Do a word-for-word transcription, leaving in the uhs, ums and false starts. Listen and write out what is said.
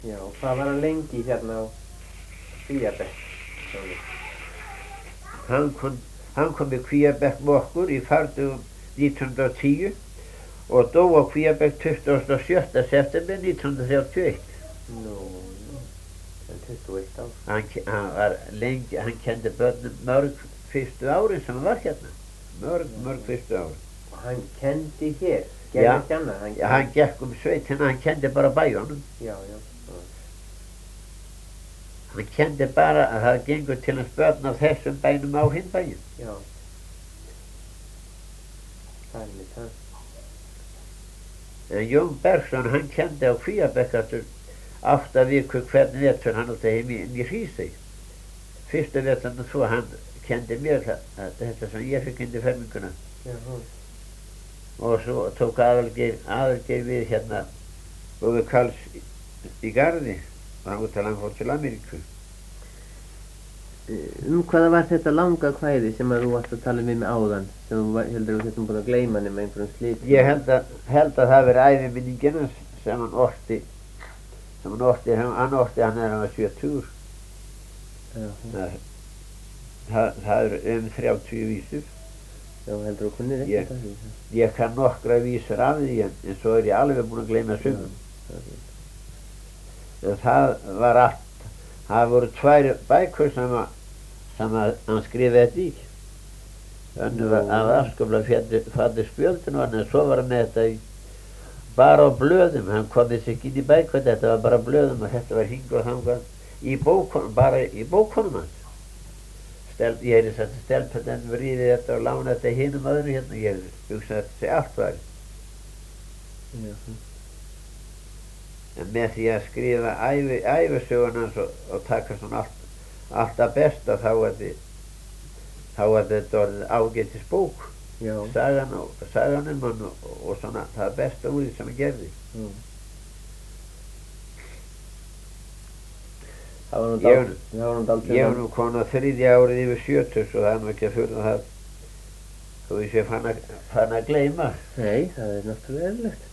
Já, og hvað var hann lengi hérna á Kvíabekk? Hann kom, hann kom í Kvíabekk með okkur í fardugum nítján hundruð og tíu og dó á Kvíabekk tuttugasta og sjötta september nítján hundruð þrjátíu og eitt. Nú, nú, það er tuttugu og eitt ár. Hann, hann var lengi, hann kendi börnum mörg fyrstu árin sem hann var hérna. Mörg, mörg fyrstu árin. Og hann kendi hér, gerði ekki annað? Hann, Já, hann gekk um sveitina, hann kendi bara bæjónum. Já, já. Hann kendi bara að það gengur til hans börn af þessum bænum á hinn bæjum. Já. Það er mitt það. En Jón Bergson, hann kendi á Kvíabekk aftur átta vikur hvern vetur hann átti heim inn í Hrísey. Fyrsta veturinn svo hann kendi mér það, þetta sem ég fikk inn í ferminguna. Jaha. Og svo tók Aðalgeir, Aðalgeir við hérna Bróðir Karls í, í Garði og hann út að hann fór til Ameríku. Um hvaða var þetta langa kvæði sem að þú varst að tala við mig áðan, sem þú var- heldur að þú settum búin að gleyma nema einhverjum slitum? Ég held að, held að það veri æviminningin hans sem hann orti, sem hann orti, hann orti hann er hann var sjötugur. Já, Það, það er um þrjátíu vísur. já, heldur þú kunnir Ég- ekki það? Ég kann nokkra vísur af því en, en svo er ég alveg búinn að gleyma sumum. En það var allt, það voru tvær bækur sem að, sem að hann skrifaði þetta í. Önnur var af afskaplega fallið spjöldinu en svo var hann með þetta í, bara á blöðum, hann kom þessi ekki inn í bækur, þetta var bara blöðum og þetta var hingað og þangað í bókunum, bara í bókunum hans. Stel, ég hefði sagt að stelpennan vriði þetta og lána þetta hinum öðru hérna, ég hugsaði að þetta sé allt var. Já. En með því að skrifa ævi, ævisögun hans og, og taka svona allt, alltaf besta þá er þið, þá er þetta orðið ágætis bók. Já. Sagan og sagan um hann og, og svona það besta úr því sem hann gerði. Já. Það var nú Ég- dál- það var nú dálítið Ég var langt. nú komin á þriðja árið yfir sjötugs og það er nú ekki að furða það þó ég sé fann að, fann að gleyma. Nei, það er náttúrulega eðlilegt.